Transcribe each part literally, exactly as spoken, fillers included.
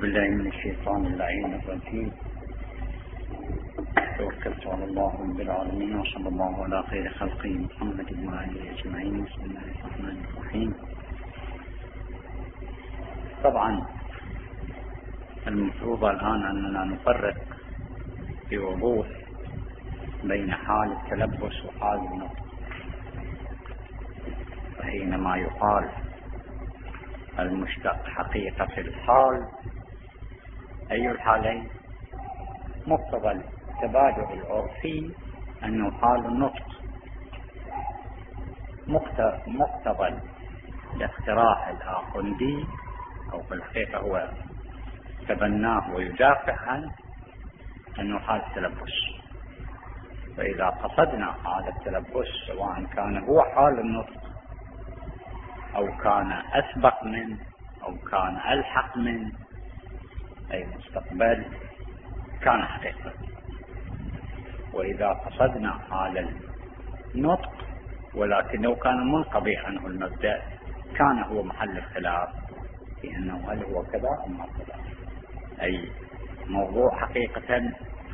بالله من الشيطان اللعين الرجيم. توكلت على الله رب العالمين وصلى الله على خير خلقه محمد وآله أجمعين. بسم الله الرحمن الرحيم. طبعا المفروض الآن أننا نفرق بوضوح بين حال التلبس وحال النطق. فحينما يقال المشتق حقيقة الحال، أي الحالين؟ مقتضى التبادل العرفي أنه حال النطق، مقتضى الاقتراح الآخندي أو في الحقيقة هو تبناه ويدافع عنه أنه حال التلبس. فإذا قصدنا حال التلبس سواء كان هو حال النطق أو كان أسبق منه أو كان ألحق منه أي مستقبل، كان حقيقة. وإذا قصدنا حال النطق ولكنه كان منقضي عنه المبدأ، كان هو محل الخلاف في أنه هل هو كذا أم كذا، أي موضوع حقيقة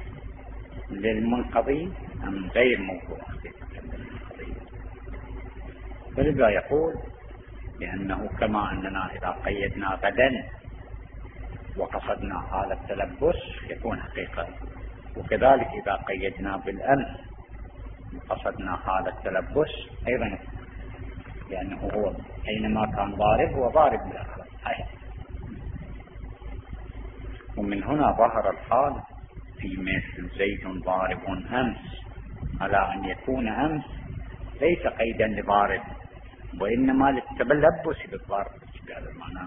للمنقضي أم غير موضوع حقيقة للمنقضي. فلذا يقول لأنه كما أننا إذا قيدنا غدا وقصدنا حال التلبس يكون حقيقة، وكذلك إذا قيدنا بالأمس وقصدنا حال التلبس أيضا، لأنه هو حينما كان ضارب هو ضارب بالأخر. ومن هنا ظهر الحال في مثل زيد ضارب أمس، على أن يكون أمس ليس قيدا لضارب وإنما للتلبس بالضرب بهذا المعنى،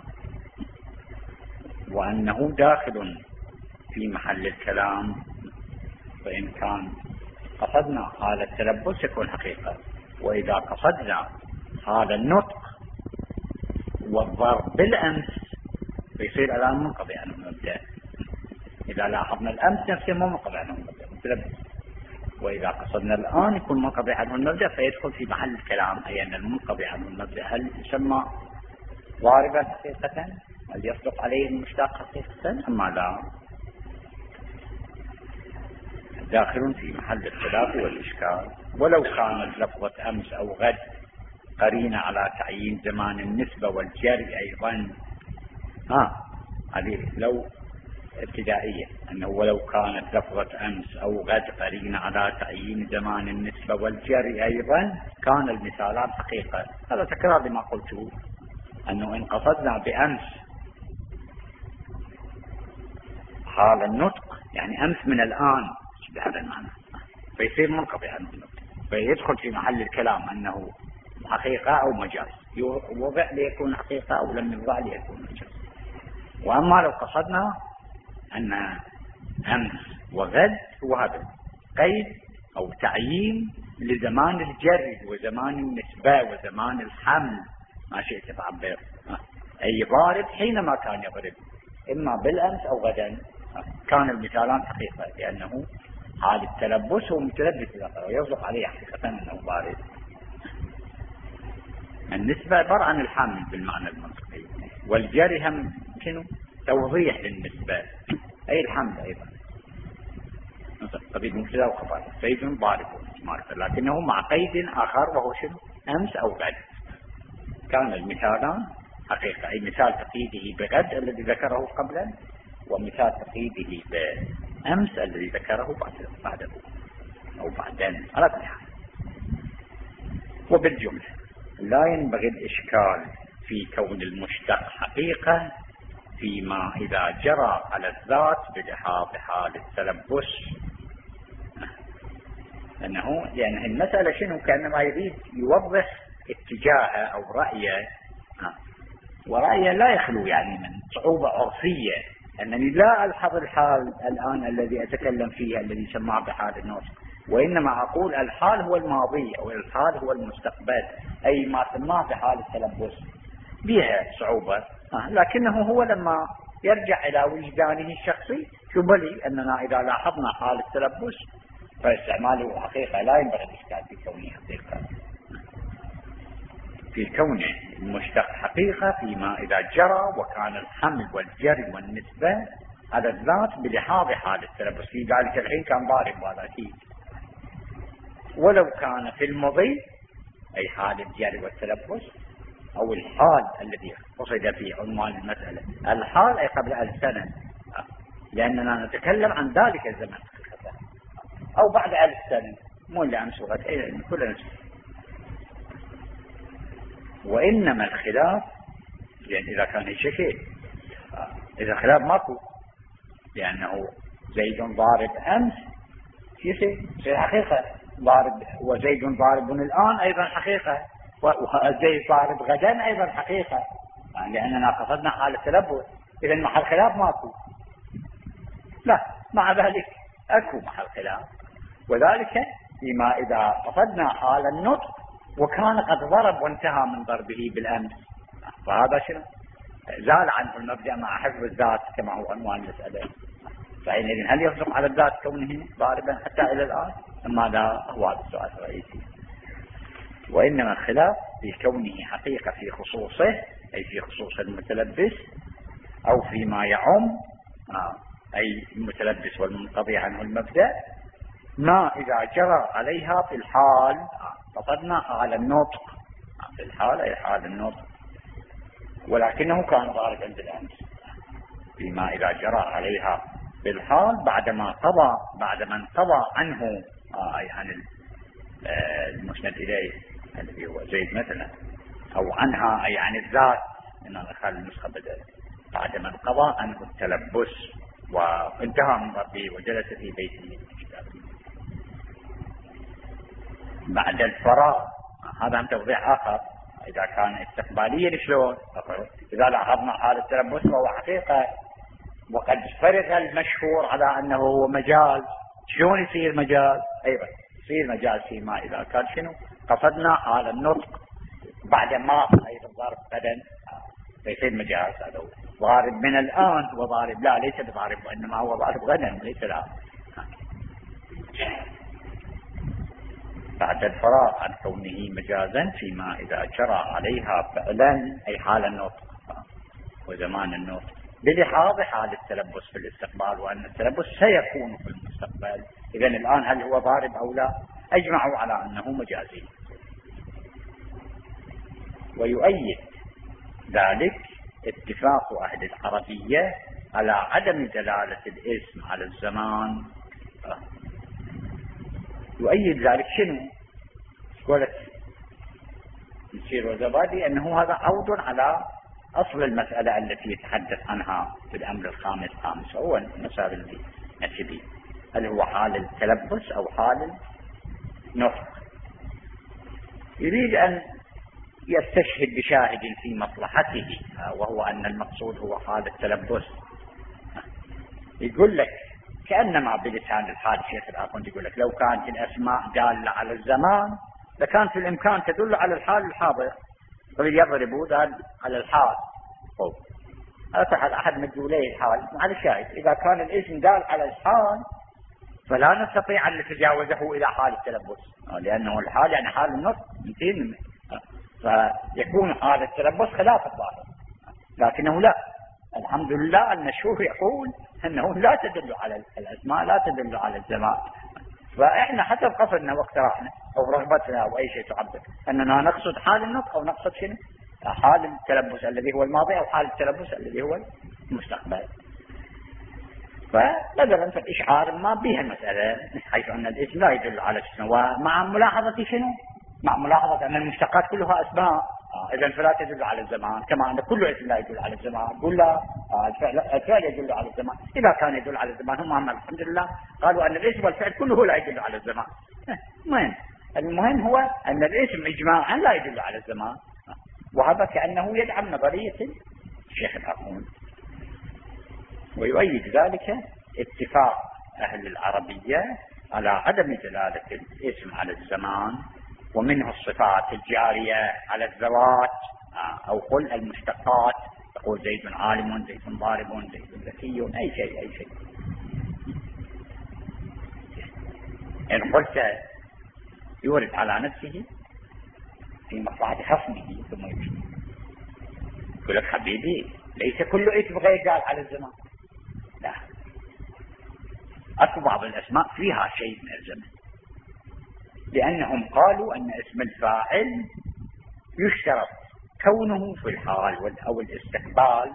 وأنه داخل في محل الكلام. فإن كان قصدنا حال التلبس يكون حقيقة، وإذا قصدنا حال النطق والضرب بالأمس فيصير الآن منقضي عنه المبدأ. إذا لاحظنا الأمس نفسه مو منقضي عنه المبدأ متلبس، وإذا قصدنا الآن يكون منقضي عنه المبدأ فيدخل في محل الكلام، أي أن المنقضي عنه المبدأ هل يسمى ضاربا حقيقة؟ هل يصدق عليه المشتاق حقيقة أما لا؟ داخل في محل الخلاف والإشكال. ولو كانت لفظة أمس أو غد قرينة على تعيين زمان النسبة والجري أيضا، ها هذه لو ابتدائية، أنه ولو كانت لفظة أمس أو غد قرينة على تعيين زمان النسبة والجري أيضا كان المثالات حقيقة. هذا تكرار لما قلته، أنه إن قصدنا بأمس حال النطق يعني أمس من الآن بهذا المعنى فيصير منقطع عنه، فيدخل في محل الكلام أنه حقيقة أو مجاز، وضع ليكون حقيقة أو لم يوضع ليكون مجاز. وأما لو قصدنا أن أمس وغد هو هذا قيد أو تعيين لزمان الجري وزمان النسبة وزمان الحمل، ما شئت تعبر، أي ضارب حينما كان يضرب إما بالأمس أو غدا كان المثالان حقيقة، لأنه حال التلبس هو متلبس ويصدق عليه حقيقة أنه ضارب. النسبة عبارة عن الحمل بالمعنى المنطقي، والجري هم شنو؟ توضيح للنسبة أي الحمل أيضا. قبيل مبتدا وخبر زيد ضارب لكنه مع قيد آخر وهو شنو؟ أمس أو غد. كان المثالان حقيقة، أي مثال تقييده بغد الذي ذكره قبلا، ومثال تقييده بأمس الذي ذكره بعده أو بعدين على كل حال. وبالجملة لا ينبغي الإشكال في كون المشتق حقيقة فيما إذا جرى على الذات بلحاظ حال التلبس، لأنه لأن المسألة شنو؟ كأنما يريد يوضح اتجاهه أو رأيه، ورأيه لا يخلو يعني من صعوبة عرفية، أنني لا ألحظ الحال الآن الذي أتكلم فيه الذي سماه بحال النطق، وإنما أقول الحال هو الماضي أو الحال هو المستقبل، أي ما سماه بحال التلبس بها صعوبة. لكنه هو لما يرجع إلى وجدانه الشخصي يبلي أننا إذا لاحظنا حال التلبس فاستعماله حقيقة لا ينبغي الإشكال في كونه حقيقة، في كونه المشتق حقيقة فيما إذا جرى وكان الحمل والجري والنسبة على الذات بلحاظ حال التلبس. في ذلك الحين كان ضارب هذا أكيد، ولو كان في المضي أي حال الجري والتلبس أو الحال الذي قصد في عنوان المسألة، الحال أي قبل ألف سنة، لأننا نتكلم عن ذلك الزمن أو بعد ألف سنة، مو اللي أمس وغد كل نفس. وإنما الخلاف يعني إذا كان شيء، إذا خلاف ماكو، لأنه زيد ضارب أمس يصير في حقيقة ضارب، وزيد ضارب الآن أيضا حقيقة، وزيد ضارب غدا أيضا حقيقة، يعني لأننا قصدنا حال التلبس. إذا محل خلاف ماكو، لا مع ذلك أكو محل خلاف، وذلك فيما إذا قصدنا حال النطق وكان قد ضرب وانتهى من ضربه بالأمس، فهذا شنو؟ زال عنه المبدأ مع حفظ الذات كما هو عنوان المسألة. فحينئذ هل يصدق على الذات كونه ضاربا حتى إلى الآن؟ ماذا هو هذا السؤال الرئيسي. وإنما الخلاف في كونه حقيقة في خصوصه أي في خصوص المتلبس، أو فيما يعم أي المتلبس والمنقضي عنه المبدأ، ما إذا جرى عليها في الحال، قصدنا حال النطق في الحال أي حال النطق، ولكنه كان ضاربا بالأمس، فيما إذا جرى عليها في الحال بعدما قضى بعدما انقضى عنه أي عن المسند إليه الذي هو زيد مثلا، أو عنها أي عن الذات، إن أخذ النسخة بدل بعدما انقضى عنه التلبس وانتهى من ضربه وجلس في بيته بعد الفراغ. هذا هم توضيح آخر. إذا كان استقباليا شلون؟ إذا لاحظنا حال التلبس فهو حقيقة وقد فرغ المشهور على أنه هو مجاز، شلون يصير مجاز؟ أيضا يصير مجاز فيما إذا كان شنو؟ قصدنا حال النطق بعد ما أيضا ضارب غدا فيصير مجاز. هذا هو ضارب من الآن، هو ضارب لا ليس بضارب، وإنما هو ضارب غدا ليس الآن بعد الفراغ عن كونه مجازا فيما إذا جرى عليها فعلا أي حال النطق وزمان النطق بلحاظ حال التلبس في الاستقبال، وأن التلبس سيكون في المستقبل. إذن الآن هل هو ضارب أو لا؟ أجمعوا على أنه مجازي. ويؤيد ذلك اتفاق أهل العربية على عدم دلالة الاسم على الزمان. يؤيد ذلك شنو؟ قلت نسير وزبادي أنه هذا عود على أصل المسألة التي يتحدث عنها في الأمر الخامس خامس، هو المسألة التي نتبه هل هو حال التلبس أو حال النطق. يريد أن يستشهد بشاهد في مصلحته، وهو أن المقصود هو حال التلبس. يقول لك كأنما بلسان الحال شيخ الآخوند يقول لك لو كانت الأسماء دالة على الزمان لكان في الإمكان تدل على الحال الحاضر، فليضربوا دال على الحال. أتحد أحد مدلولي الحال على الشاهد. إذا كان الاسم دال على الحال فلا نستطيع أن نتجاوزه إلى حال التلبس، لأنه الحال يعني حال النطق، فيكون حال التلبس خلاف الظاهر. لكنه لا، الحمد لله أن الشيوخ يقول أنه لا تدل على الأسماء، لا تدل على الزمان. فإحنا حسب قصدنا واقتراحنا أو رغبتنا أو أي شيء تعبر أننا نقصد حال النطق أو نقصد شنو؟ حال التلبس الذي هو الماضي أو حال التلبس الذي هو المستقبل. فنظرا في الإشعار ما بها المسألة، حيث أن الاسم لا يدل على شنو، ومع ملاحظة شنو؟ مع ملاحظة أن المشتقات كلها أسماء، آه إذن فلا تدل على الزمان، كما أن كل اسم لا يدل على الزمان. قل لا آه الفعل, الفعل يدل على الزمان. إذا كان يدل على الزمان هم هم الحمد لله قالوا أن الاسم والفعل كله لا يدل على الزمان. المهم المهم هو أن الاسم إجماعا لا يدل على الزمان، وهذا كأنه يدعم نظرية الشيخ الآخوند. ويؤيد ذلك اتفاق أهل العربية على عدم دلالة الاسم على الزمان، ومنه الصفات الجارية على الذوات أو قل المشتقات، تقول زيد عالم، زيد ضارب، زيد ذكي، أي شيء أي شيء. إن قلت يورد على نفسه في مصلحة خصمه ثم يمشي، يقول لك حبيبي ليس كل اسم غير قال على الزمان، لا، اكو بعض الاسماء فيها شيء من الزمن، لانهم قالوا ان اسم الفاعل يشترط كونه في الحال او الاستقبال،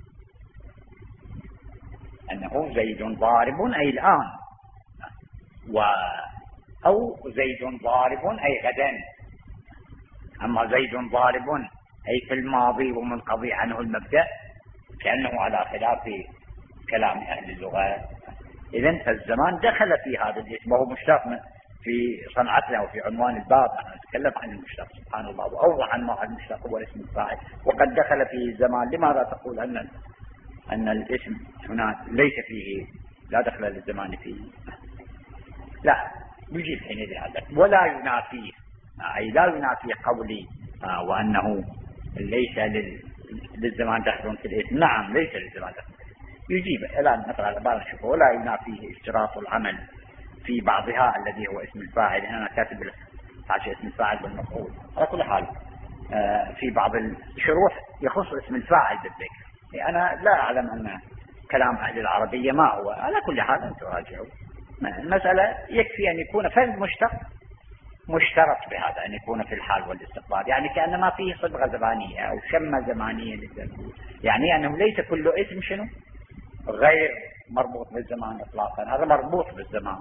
انه زيد ضارب اي الان، و او زيد ضارب اي غدا. اما زيد ضارب اي في الماضي ومنقضي عنه المبدأ كأنه على خلاف كلام اهل اللغة. اذن فالزمان دخل في هذا الاسم، وهو مشتق في صنعتنا وفي عنوان الباب نحن نتكلم عن المشتق سبحان الله، واوضح انواع المشتق هو الاسم الفاعل، وقد دخل فيه الزمان. لماذا تقول ان ان الاسم هنا ليس فيه، لا دخل للزمان فيه؟ لا، يجيب حينئذ هذا ولا ينافيه، اي لا ينافي قولي آه وانه ليس للزمان دخل في الاسم. نعم ليس للزمان دخل، يجيب الان نقرا العباره نشوفه. ولا ينافيه اشتراط العمل في بعضها الذي هو اسم الفاعل. هنا كاتب حاشيه اسم الفاعل والمفعول. على كل حال آه في بعض الشروح يخص اسم الفاعل بالذكر. انا لا اعلم ان كلام اهل العربيه ما هو. على كل حال انتم راجعوا المساله، يكفي ان يكون فعل مشتق مشترط بهذا، ان يكون في الحال والاستقبال، يعني كانما فيه صبغه زمانيه او شمه زمانيه للزمان، يعني انه ليس كل اسم شنو غير مربوط بالزمان اطلاقا، هذا مربوط بالزمان.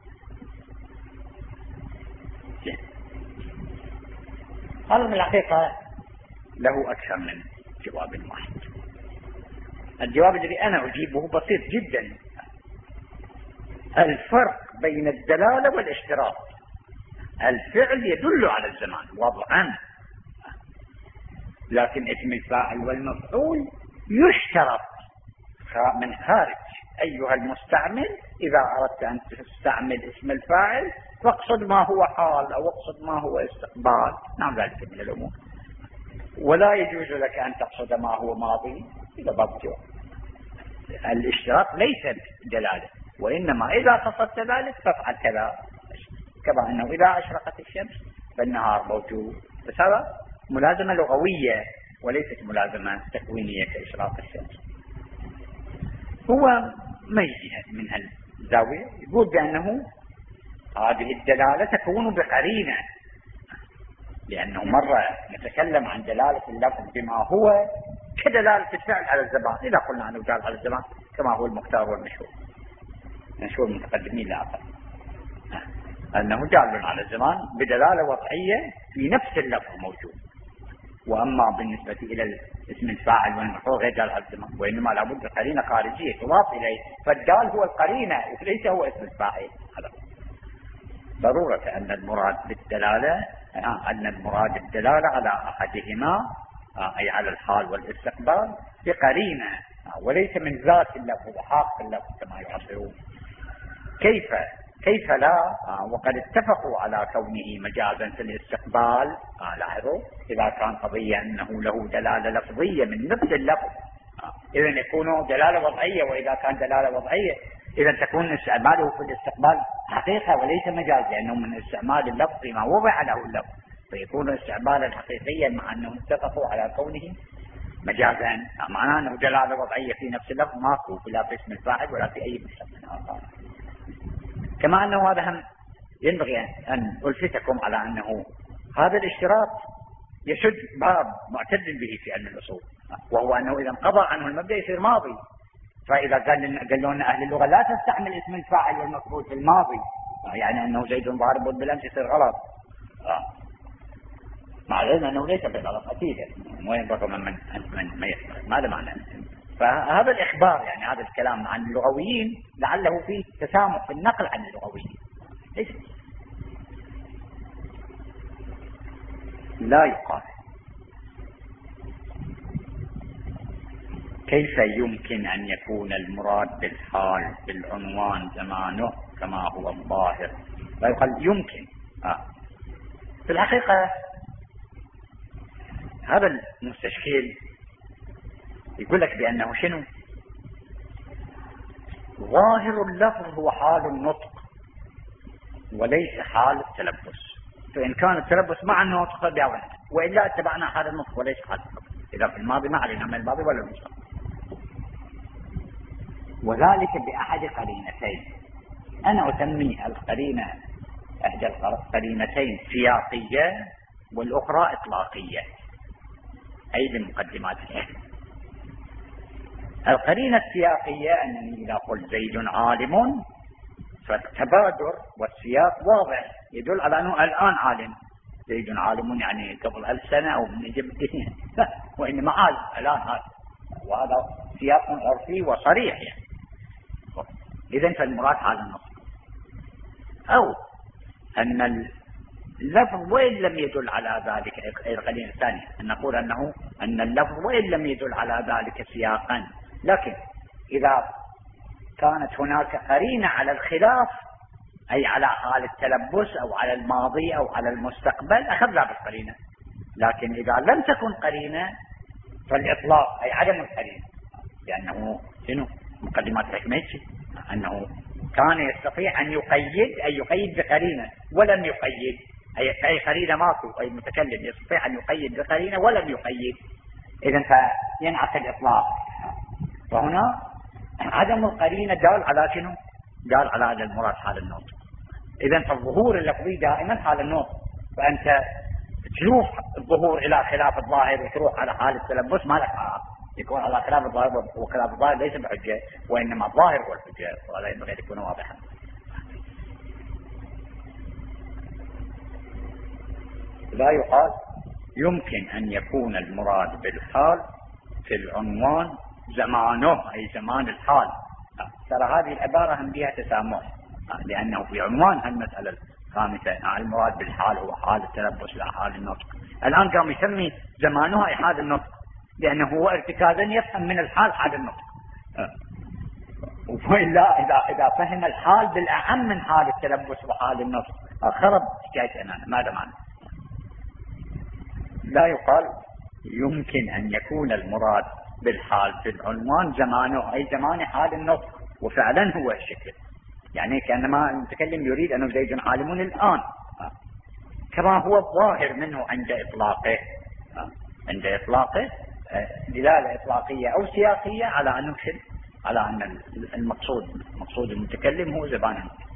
هذا من الحقيقه له اكثر من جواب واحد. الجواب الذي انا اجيبه بسيط جدا. الفرق بين الدلاله والاشتراط، الفعل يدل على الزمان وضعا، لكن اسم الفاعل والمفعول يشترط من خارج. ايها المستعمل اذا اردت ان تستعمل اسم الفاعل فاقصد ما هو حال او اقصد ما هو استقبال، نعم ذلك من الامور. ولا يجوز لك ان تقصد ما هو ماضي اذا باب جواب. الاشتراط ليس دلاله، وانما اذا قصدت ذلك فافعل كذا، كما انه اذا اشرقت الشمس فالنهار موجود. بس هذا ملازمه لغويه وليست ملازمه تكوينيه كاشراق الشمس. هو ميزها من هالزاويه، يقول بانه هذه الدلاله تكون بقرينه، لانه مره نتكلم عن دلاله اللفظ بما هو كدلاله الفعل على الزمان. اذا قلنا انه دال على الزمان كما هو المختار والمشهور، مشهور المتقدمين لا اقل، انه دال على الزمان بدلاله وضعيه في نفس اللفظ موجود. واما بالنسبه الى اسم الفاعل والمفعول غير دال على الزمان، وانما لابد قرينه خارجيه تضاف اليه، فالدال هو القرينه وليس هو اسم الفاعل. هذا ضروره ان المراد بالدلاله ان المراد الدلاله على احدهما اي على الحال والاستقبال بقرينه، وليس من ذات اللفظ وحاق اللفظ كما يعبرون. كيف كيف لا؟ وقد اتفقوا على كونه مجازا في الاستقبال. لاحظوا اذا كان قضيه انه له دلاله لفظيه من نفس اللفظ اذا يكون دلاله وضعيه، واذا كان دلاله وضعيه اذا تكون استعماله في الاستقبال حقيقه وليس مجاز، لانه من استعمال اللفظ ما وضع له اللفظ، فيكون استعمالا حقيقيا مع انهم اتفقوا على كونه مجازا. معناه انه دلاله وضعيه في نفس اللفظ ماكو لا في اسم الفاعل ولا في اي مشتق اخر. كما انه هذا هم ينبغي ان الفتكم على انه هذا الاشتراط يسد باب معتد به في علم الاصول، وهو انه اذا انقضى عنه المبدا يصير ماضي. فاذا قال قالوا لنا اهل اللغه لا تستعمل اسم الفاعل والمفعول في الماضي، يعني انه زيد ضارب بالامس يصير غلط. مع العلم انه ليس بغلط اكيد، وين رقم من من ما يفعل، ماذا معنى؟ فهذا الاخبار يعني هذا الكلام عن اللغويين لعله فيه تسامح في النقل عن اللغويين، ليس لا يقال. كيف يمكن ان يكون المراد بالحال بالعنوان زمانه كما هو الظاهر؟ لا يقال يمكن. آه. في الحقيقه هذا المستشكل يقول لك بأنه شنو؟ ظاهر اللفظ هو حال النطق وليس حال التلبس، فإن كان التلبس مع النطق فبيعونا، وإلا اتبعنا حال النطق وليس حال النطق. إذا في الماضي ما علينا من الماضي ولا المستقبل. وذلك بأحد قرينتين، أنا أسمي القرينة إحدى القرينتين سياقية والأخرى إطلاقية، أي بمقدمات الحكمة. القرينة السياقية أنني إذا قلت زيد عالم فالتبادر والسياق واضح يدل على أنه الآن عالم. زيد عالم يعني قبل ألف سنة أو من جبته، وإنما عالم الآن هذا، وهذا سياق عرفي وصريح يعني. إذن فالمراد هذا النص. أو أن اللفظ وإن لم يدل على ذلك، القرينة الثانية أن نقول أنه أن اللفظ وإن لم يدل على ذلك سياقا، لكن إذا كانت هناك قرينة على الخلاف أي على حال التلبس أو على الماضي أو على المستقبل أخذنا بالقرينة. لكن إذا لم تكن قرينة فالإطلاق أي عدم القرينة، لأنه شنو مقدمات الحكمة أنه كان يستطيع أن يقيد أي يقيد بقرينة ولم يقيد، أي أي قرينة ماكو، أي متكلم يستطيع أن يقيد بقرينة ولم يقيد، إذن فينعقد الإطلاق. فهنا عدم القرينة دال على شنو؟ دال على هذا المراد حال النطق. إذن فالظهور اللفظي دائما حال النطق، فأنت تشوف الظهور إلى خلاف الظاهر وتروح على حال التلبس ما لك حق، يكون على خلاف الظاهر، وخلاف الظاهر ليس بحجة، وإنما الظاهر هو الحجة، وهذا ينبغي أن يكون واضحا. لا يقال يمكن أن يكون المراد بالحال في العنوان زمانه أي زمان الحال. ترى هذه العبارة هم بها تسامح، لأنه في عنوان المسألة الخامسة المراد بالحال هو حال التلبس لا حال النطق. الآن قام يسمي زمانه أي حال النطق، لأنه هو ارتكازا يفهم من الحال حال النطق. وإلا إذا إذا فهم الحال بالأعم من حال التلبس وحال النطق خرب حكايتنا. ماذا معنى؟ لا يقال يمكن أن يكون المراد بالحال في العنوان زمانه أي زمان حال النطق، وفعلا هو الشكل، يعني كأنما المتكلم يريد أنه زيد عالم الآن، كما هو الظاهر منه عند إطلاقه، عند إطلاقه دلالة إطلاقية أو سياقية على أنه على أن المقصود مقصود المتكلم هو زبان النطق.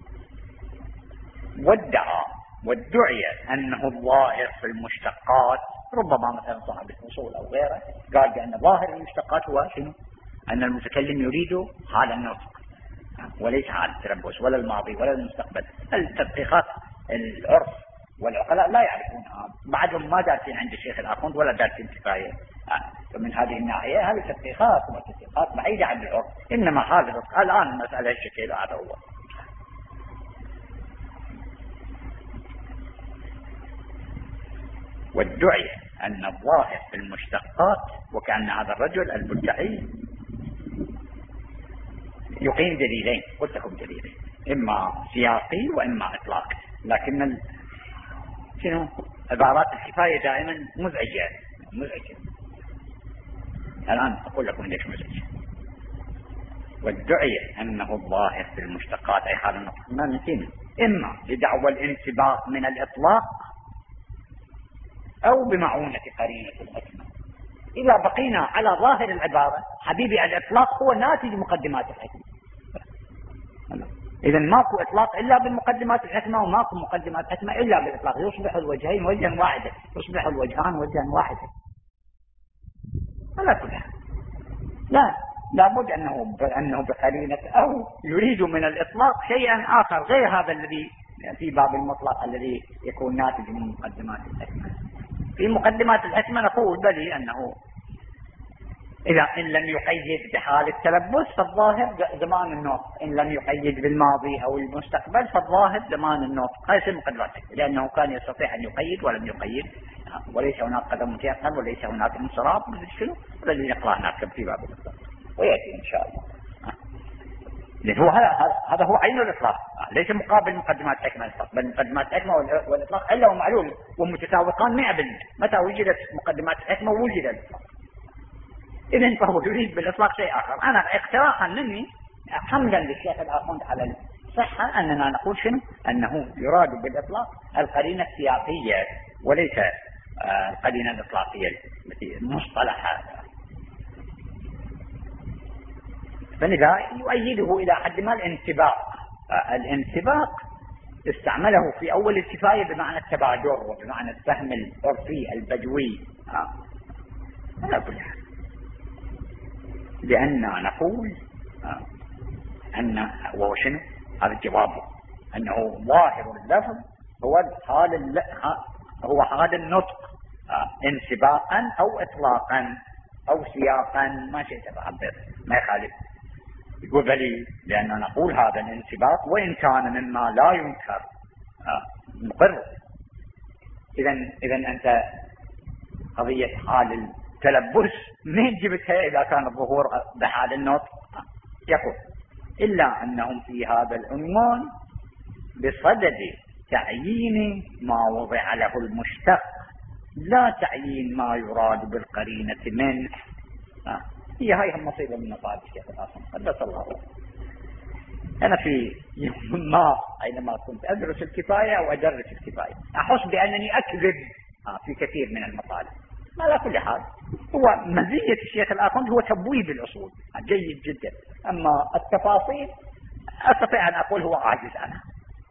وادعى وادعي أنه الظاهر في المشتقات، ربما مثلا صاحب الفصول أو غيره قال بأن ظاهر المشتقات هو شنو؟ أن المتكلم يريد حال النطق وليس حال التلبس ولا الماضي ولا المستقبل. التدقيقات العرف والعقلاء لا يعرفونها، بعدهم ما دارسين عند الشيخ الآخوند ولا دارسين كفاية. فمن هذه الناحية هذه تدقيقات وتدقيقات بعيدة عن العرف، إنما هذا الآن المسألة الشكل هذا هو. وادعي أن الظاهر في المشتقات، وكأن هذا الرجل المدعي يقيم دليلين، قلت لكم دليلين، إما سياقي وإما إطلاقي، لكن ال... شنو عبارات الكفاية دائما مزعجة مزعجة. الآن أقول لكم ليش مزعجة. وادعي أنه الظاهر في المشتقات أي حال النطق ما نسينا، إما لدعوى الانسباق من الإطلاق أو بمعونة قرينة الحكمة. إذا بقينا على ظاهر العبارة حبيبي الإطلاق هو ناتج مقدمات الحكمة، إذا ماكو إطلاق إلا بالمقدمات الحكمة، وماكو مقدمات الحكمة إلا بالإطلاق، يصبح الوجهين وجها واحدا، يصبح الوجهان وجها واحدا. على كل حال لا لابد أنه أنه بقرينة أو يريد من الإطلاق شيئا آخر غير هذا الذي في باب المطلق الذي يكون ناتج من مقدمات الحكمة. في مقدمات الحكمة نقول بلي أنه إذا إن لم يقيد بحال التلبس فالظاهر زمان النطق، إن لم يقيد بالماضي أو المستقبل فالظاهر زمان النطق. هذه مقدمات، لأنه كان يستطيع أن يقيد ولم يقيد، وليس هناك قدم متيقن وليس هناك انصراف شنو الذي نقرأ هناك في باب الإطلاق ويأتي إن شاء الله. لأن هو هذا هذا هو عين الإطلاق، ليس مقابل مقدمات الحكمة، بل مقدمات الحكمة والإطلاق إلا ومعلوم ومتساوقان مئة بالمئة. متى وجدت مقدمات الحكمة وجد الإطلاق، إذن فهو يريد بالإطلاق شيء آخر. أنا اقتراحا مني حمدا للشيخ الآخوند على الصحة أننا نقول شنو أنه يراد بالإطلاق القرينة السياقية وليس القرينة الإطلاقية التي المصطلح هذا. فلذا يؤيده إلى حد ما الانسباق. الانسباق استعمله في أول الكفاية بمعنى التبادر وبمعنى الفهم العرفي البدوي على كل حال، لأننا نقول أن وهو شنو هذا الجواب، أنه ظاهر اللفظ هو حال هو حال النطق انسباقا أو إطلاقا أو سياقا، ما شئت تعبر ما يخالف. يقول بلي لأننا نقول هذا الانسباق وإن كان مما لا ينكر مقر. إذا إذا أنت قضية حال التلبس من جبتها إذا كان الظهور بحال النطق؟ يقول إلا أنهم في هذا العنوان بصدد تعيين ما وضع له المشتق لا تعيين ما يراد بالقرينة منه. آه. هي هاي هم مصيبة من مصائب الشيخ الأصم قدس الله. أنا في يوم ما أينما كنت أدرس الكفاية أو أدرس الكفاية أحس بأنني أكذب آه في كثير من المطالب. ما على كل حال هو مزية الشيخ الآخوند هو تبويب الأصول جيد جدا، أما التفاصيل أستطيع أن أقول هو عاجز عنها.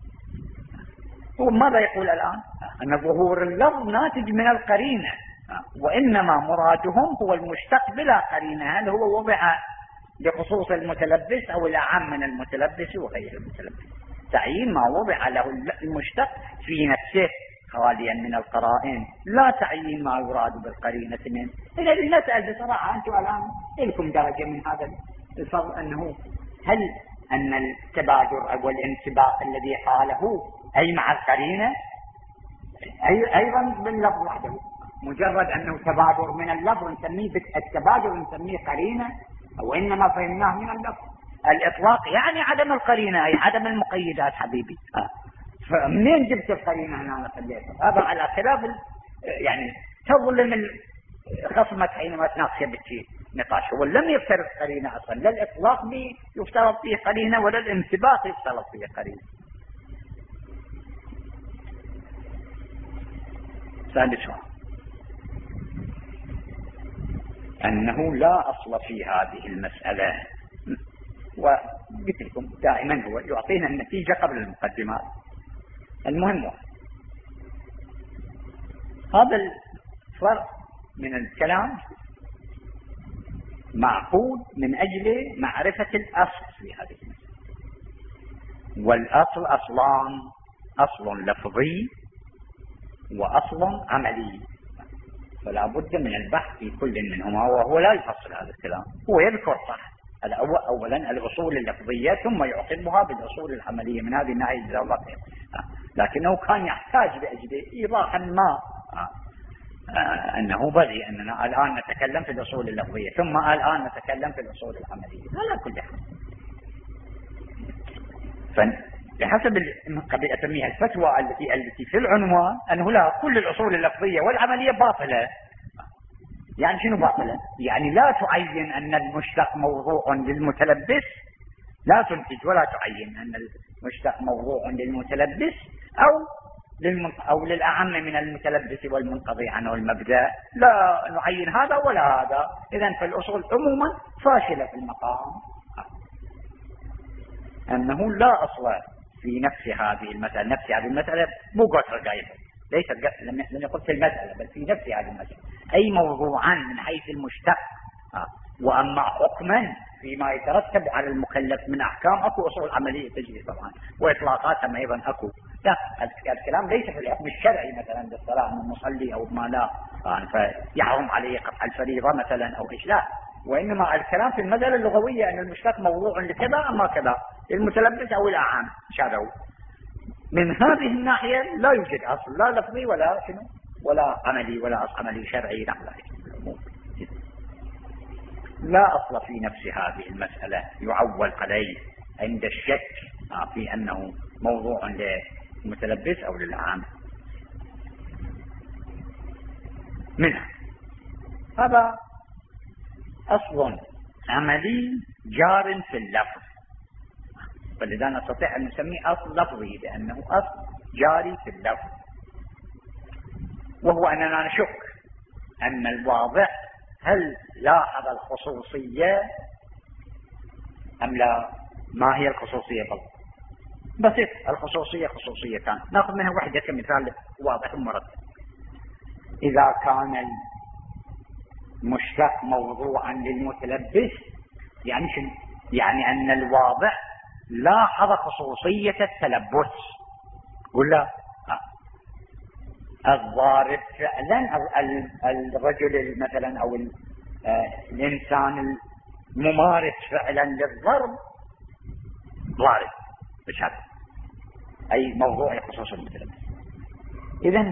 هو ماذا يقول الآن؟ أن ظهور اللفظ ناتج من القرينة، وإنما مرادهم هو المشتق بلا قرينة، هل هو وضع لخصوص المتلبس أو الأعم من المتلبس وغير المتلبس. تعيين ما وضع له المشتق في نفسه خاليا من القرائن، لا تعيين ما يراد بالقرينة منه. إذا لنسأل بصراحة أنتم الآن لكم درجة من هذا الفضل، أنه هل أن التبادر أو الانسباق الذي حاله أي مع القرينة أي أيضا باللفظ وحده، مجرد أنه تبادر من اللفظ نسميه التبادر نسميه قرينة، أو إنما فهمناه من اللفظ. الإطلاق يعني عدم القرينة أي عدم المقيدات حبيبي. آه. فمنين جبت القرينة هنا؟ أنا خليته هذا على خلاف يعني تظلم الخصمة حينما تناقش بالشيء نقاش. هو لم يفترض قرينة أصلا، لا الإطلاق يفترض فيه قرينة ولا الانسباق يفترض فيه قرينة. ثالثها أنه لا أصل في هذه المسألة، وقلت لكم دائما هو يعطينا النتيجة قبل المقدمات. المهم هذا الفرق من الكلام معقود من أجل معرفة الأصل في هذه المسألة، والأصل أصلان، أصل لفظي وأصل عملي، فلا بد من البحث في كل منهما، وهو لا يفصل هذا الكلام. هو يذكر صح أولا الأصول اللفظية ثم يعقبها بالأصول العملية. من هذه الناحية جزاه الله خير، لكنه كان يحتاج بأجل إيضاحا ما أنه بدي أننا الآن نتكلم في الأصول اللفظية ثم الآن نتكلم في الأصول العملية، على كل حال. فبحسب قد أسميها الفتوى التي التي في العنوان أنه لا، كل الأصول اللفظية والعملية باطلة. يعني شنو باطلة؟ يعني لا تعين أن المشتق موضوع للمتلبس، لا تنتج ولا تعين أن المشتق موضوع للمتلبس أو أو للأعم من المتلبس والمنقضي عنه المبدأ، لا نعين هذا ولا هذا. إذن فالأصول عموما فاشلة في المقام، أنه لا أصل في نفس هذه المسألة. نفس هذه المسألة مو قطر قايمة، ليست لم يقل في المسألة بل في نفس هذه المسألة، أي موضوعا من حيث المشتق. وأما حكما فيما يترتب على المكلف من أحكام أكو أصول عملية تجري طبعا، وإطلاقاتهم أيضا أكو. لا، الكلام ليس في الحكم الشرعي مثلا بالصلاة من المصلي أو ما لا يعني فيحرم عليه قطع الفريضة مثلا أو إيش، لا، وإنما الكلام في المسألة اللغوية أن المشتق موضوع لكذا أما كذا المتلبس أو الأعام شادو. من هذه الناحية لا يوجد أصل لا لفظي ولا شنو ولا عملي ولا أصل عملي شرعي. لا, لا أصل في نفس هذه المسألة يعول عليه عند الشك في أنه موضوع للمتلبس أو للعام. منها هذا أصل عملي جار في اللفظ، فلذا نستطيع أن نسميه أصل لفظي لأنه أصل جاري في اللفظ. وهو أننا نشك أن الواضع هل لاحظ الخصوصية أم لا. ما هي الخصوصية بالضبط؟ بسيط، الخصوصية خصوصيتان، نأخذ منها واحدة كمثال واضح ومرتب. إذا كان المشتق موضوعا للمتلبس يعني شنو؟ يعني أن الواضع لاحظ خصوصية التلبس ولا الضارب فعلا الرجل مثلا أو الإنسان الممارس فعلا للضرب ضارب بشكل أي موضوع خصوص المتلبس. إذن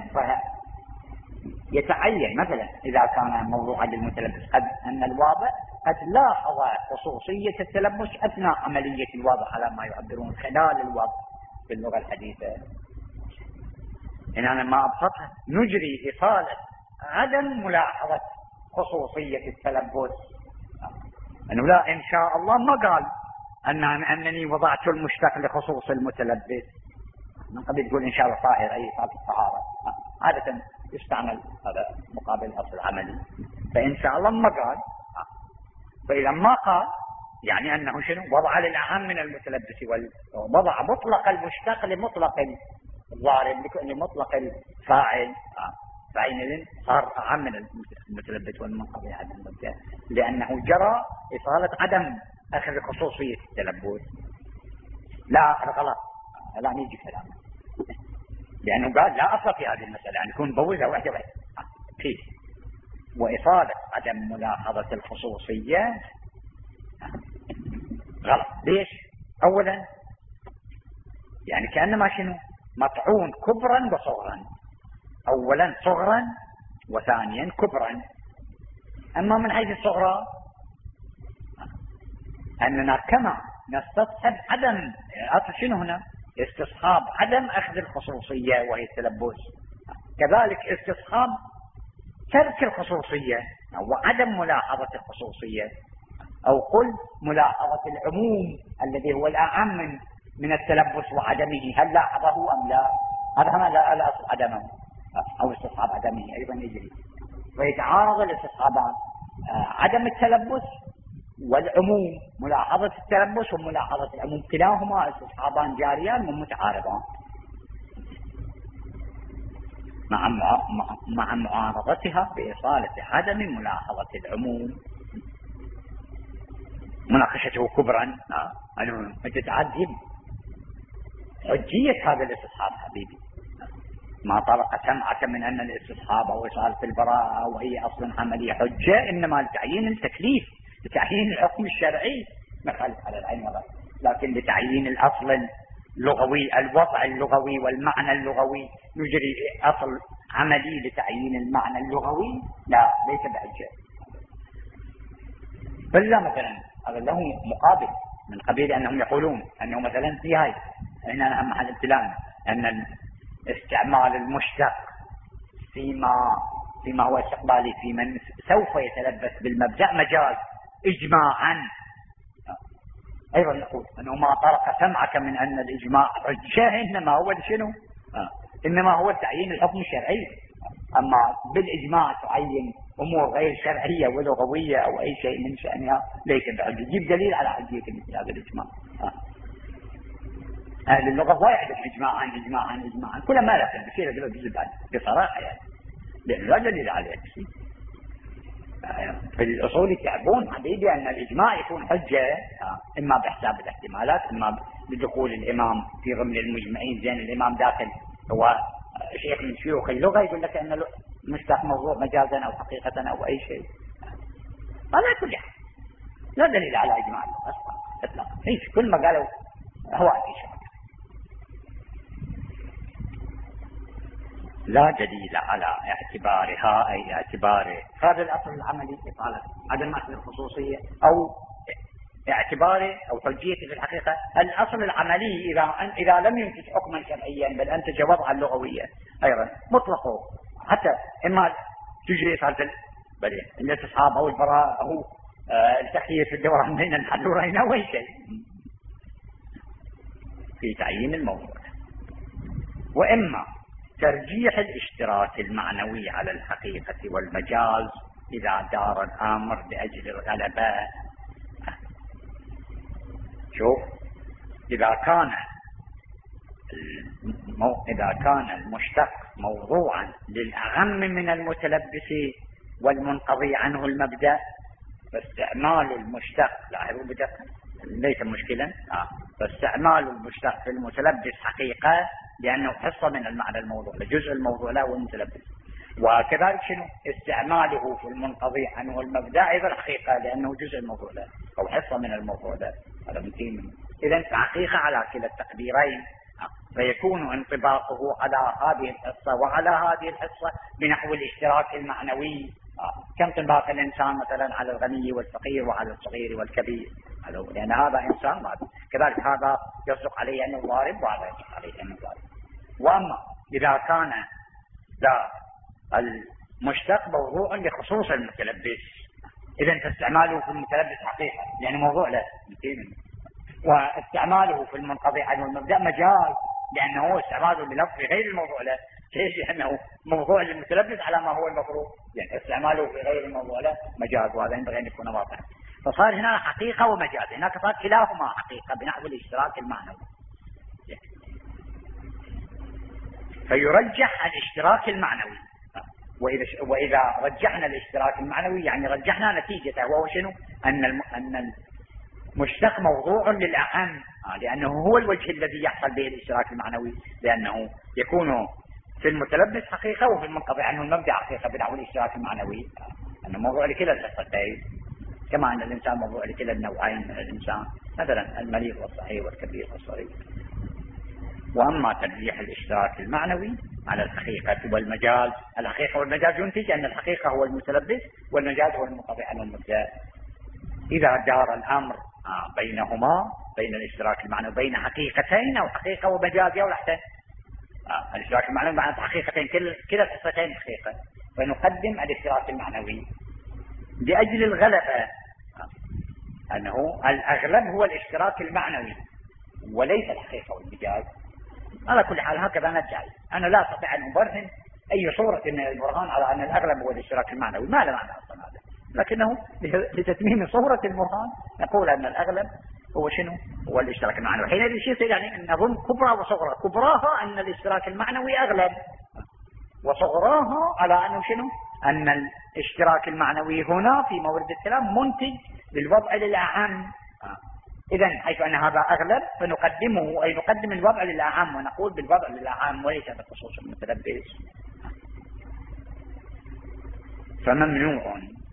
يتعين مثلا إذا كان موضوعا للمتلبس قد أن الواضع قد لاحظ خصوصية التلبس أثناء عملية الوضع على ما يعبرون خلال الوضع باللغة الحديثة. إن أنا ما أبسطها نجري إصالة عدم ملاحظة خصوصية التلبس، أنه لا إن شاء الله ما قال أن أنني وضعت المشتق لخصوص المتلبس، من قبل تقول إن شاء الله طاهر أي صارت الطهارة، عادة يستعمل هذا مقابل الأصل العملي، فإن شاء الله ما قال. فإذا ما قال يعني أنه شنو وضع للأهم من المتلبس، ووضع مطلق المشتق لمطلق الضارب لمطلق الفاعل، فحينئذ صار أهم من المتلبس والمنقضي عدم المبدأ، لأنه جرى إصالة عدم أخذ خصوصية التلبس. لا هذا غلط، لا نيجي كلام، لأنه قال لا أصل في هذه المسألة أن يكون بوزة واحدة واحدة كيف. وإصالة عدم ملاحظة الخصوصية غلط. ليش؟ أولا يعني كأنما شنو مطعون كبرا وصغرا، أولا صغرا وثانيا كبرا. أما من حيث الصغرى أننا كما نستصحب عدم أصل شنو هنا استصحاب عدم أخذ الخصوصية وهي التلبس، كذلك استصحاب ترك الخصوصية أو عدم ملاحظة الخصوصية، أو قل ملاحظة العموم الذي هو الأهم من من التلبس وعدمه، هل لاحظه أم لا؟ هذا ما لا الأصل عدمه أو استصحاب عدمه أيضا يجري، ويتعارض الاستصحابان عدم التلبس والعموم، ملاحظة التلبس وملاحظة العموم كلاهما استصحابان جاريان ومتعارضان مع مع معارضتها بإصالة عدم ملاحظة العموم. مناقشته كبرا أنه أنت تعذب حجية هذا الاستصحاب حبيبي، ما طرق سمعك من أن الاستصحاب أو إصالة البراءة وهي أصلا عملية حجة، إنما لتعيين التكليف لتعيين الحكم الشرعي مخالف على العين والرأس، لكن لتعيين الأصل اللغوي الوضع اللغوي والمعنى اللغوي يجري أصل عملي لتعيين المعنى اللغوي، لا ليس بحجة. فلا مثلا هذا له مقابل من قبيل أنهم يقولون أنه مثلا في هاي هنا أهم محل ابتلاءنا أن استعمال المشتق فيما فيما هو استقبالي في من سوف يتلبس بالمبدأ مجاز إجماعا. أيضا نقول أنه ما طرق سمعك من أن الإجماع حجة، إنما هو شنو؟ إنما هو تعيين الحكم الشرعي، أما بالإجماع تعين أمور غير شرعية ولغوية أو أي شيء من شأنها ليس بحجة. جيب دليل على حجية مثل هذا الإجماع. أهل اللغة لا يحدث إجماعا إجماعا إجماعا كل ما لا بصير يقولوا جزء بعد بصراحة يعني، لأن لا دليل عليه. في الأصول يتعبون حبيبي أن الإجماع يكون حجة إما بحساب الاحتمالات إما بدخول الإمام في ضمن المجمعين. زين الإمام داخل هو شيخ من شيوخ اللغة يقول لك أن المشتق موضوع مجازا أو حقيقة أو أي شيء، هذا كل حال لا دليل على إجماع إطلاقا. هيك كل ما قالوا هو في شيء لا دليل على اعتبارها أي اعتبار هذا الأصل العملي إطالة عدم أخذ الخصوصية أو اعتباره أو حجية في الحقيقة الأصل العملي إذا إذا لم ينتج حكما شرعيا بل أنتج وضعا لغويا أيضا مطلقه، حتى إما تجري إصالة بل الاستصحاب أو البراءة أو التخيير في الدوران بين الحضورين أو أي شيء في تعيين الموضوع. وإما ترجيح الاشتراك المعنوي على الحقيقة والمجاز إذا دار الأمر لأجل الغلبة. شوف، إذا كان المو... إذا كان المشتق موضوعا للأهم من المتلبس والمنقضي عنه المبدأ، فاستعمال المشتق، لاحظوا بدقة ليس مشكلا، آه. فاستعمال المشتق في المتلبس حقيقة لأنه حصة من المعنى الموضوع، جزء الموضوع له والمتلبس. وكذلك شنو استعماله في المنقضي عنه المبدأ أيضا حقيقة لأنه جزء الموضوع له أو حصة من الموضوع له. هذا ممكن. إذن حقيقة على كلا التقديرين، فيكون انطباقه على هذه الحصة وعلى هذه الحصة بنحو الاشتراك المعنوي. كانطباق الإنسان مثلا على الغني والفقير وعلى الصغير والكبير، لأن هذا إنسان مادي، كذلك هذا يصدق عليه أنه ضارب وهذا يصدق عليه أنه ضارب. وأما إذا كان لا المشتق موضوع لخصوص المتلبس، إذن فاستعماله في المتلبس حقيقة لأنه موضوع له، واستعماله في المنقضي عنه المبدأ مجاز لأنه استعماله للفظ غير الموضوع له، ليش؟ لأنه موضوع للمتلبس على ما هو المفروض، يعني استعماله في غير الموضوع له مجاز، وهذا ينبغي أن يكون واضحا. فصار هنا حقيقة ومجاز، هناك صار كلاهما حقيقة بنحو الاشتراك المعنوي. فيرجح الاشتراك المعنوي، وإذا وإذا رجحنا الاشتراك المعنوي يعني رجحنا نتيجته، وهو شنو؟ أن الم... أن المشتق موضوع للأهم، لأنه هو الوجه الذي يحصل به الاشتراك المعنوي، لأنه يكون في المتلبس حقيقة وفي المنقضي عنه المبدأ حقيقة بنحو الاشتراك المعنوي، أنه موضوع لكلا الحصتين، كما أن الإنسان موضوع لكلا النوعين من الإنسان، مثلا المريض والصحيح والكبير والصغير. وأما ترجيح الاشتراك المعنوي على الحقيقة والمجاز، الحقيقة والمجاز ينتج أن الحقيقة هو المتلبس والمجاز هو المنقضي عنه المبدأ. إذا دار الأمر بينهما، بين الاشتراك المعنوي بين حقيقتين أو حقيقة ومجاز أو لحظة، الاشتراك المعنوي معنى حقيقتين، كلا الحصتين حقيقة، فنقدم الاشتراك المعنوي لأجل الغلبة، أنه الأغلب هو الاشتراك المعنوي وليس الحقيقة والمجاز. على كل حال هكذا نرجع، أنا لا أستطيع أن أبرهن أي صورة من البرهان على أن الأغلب هو الاشتراك المعنوي، ما له معنى أصلا هذا، لكنه لتتميم صورة البرهان نقول أن الأغلب هو شنو؟ هو الاشتراك المعنوي. حين الشيء يعني أن نظن كبرى وصغرى، كبراها أن الاشتراك المعنوي أغلب، وصغراها على أنه شنو؟ أن الاشتراك المعنوي هنا في مورد الكلام منتج للوضع للأعم. إذن حيث أن هذا أغلب فنقدمه، أي نقدم الوضع للأعم ونقول بالوضع للأعم وليس بخصوص المتلبس. فممنوع،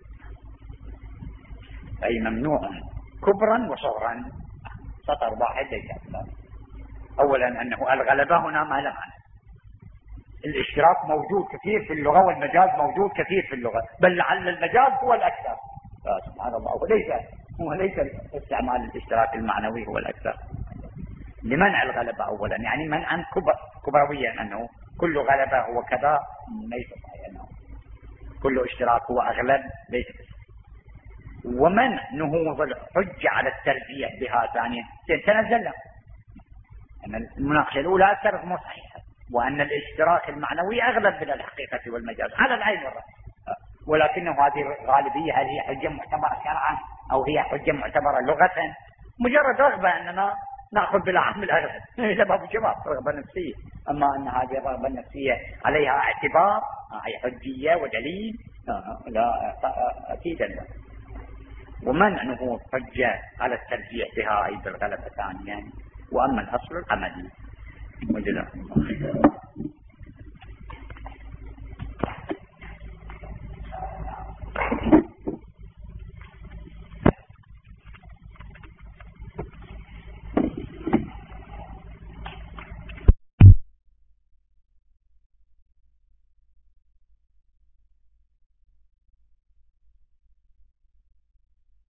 أي ممنوع كبرا وصغرا، سطر واحد ليس أكثر. أولا أنه الغلبة هنا ما له معنى، الاشتراك موجود كثير في اللغة والمجاز موجود كثير في اللغة، بل لعل المجاز هو الأكثر، سبحان الله، وليس هو ليس استعمال الاشتراك المعنوي هو الأكثر. لمنع الغلبة أولا، يعني منعا كبرويا، أنه كل غلبة هو كذا ليس صحيح، أنه كل اشتراك هو أغلب ليس صحيح. ومنع نهوض الحجة على الترجيح بها ثانيا، تنزلنا أن المناقشة الأولى أكثر مو صحيحة، وأن الاشتراك المعنوي أغلب من الحقيقة والمجاز على العين والرأس، ولكنه هذه الغالبية هل هي حجة معتبرة شرعا أو هي حجة معتبرة لغة؟ مجرد رغبة أننا نأخذ بالعام الأغلب، لباب جواب رغبة نفسية. أما أن هذه الرغبة النفسية عليها اعتبار أي حجية ودليل، لا أكيدا لا. ومنع نهوض حجة على الترجيح بها أي بالغلبة ثانيا. وأما الأصل العملي.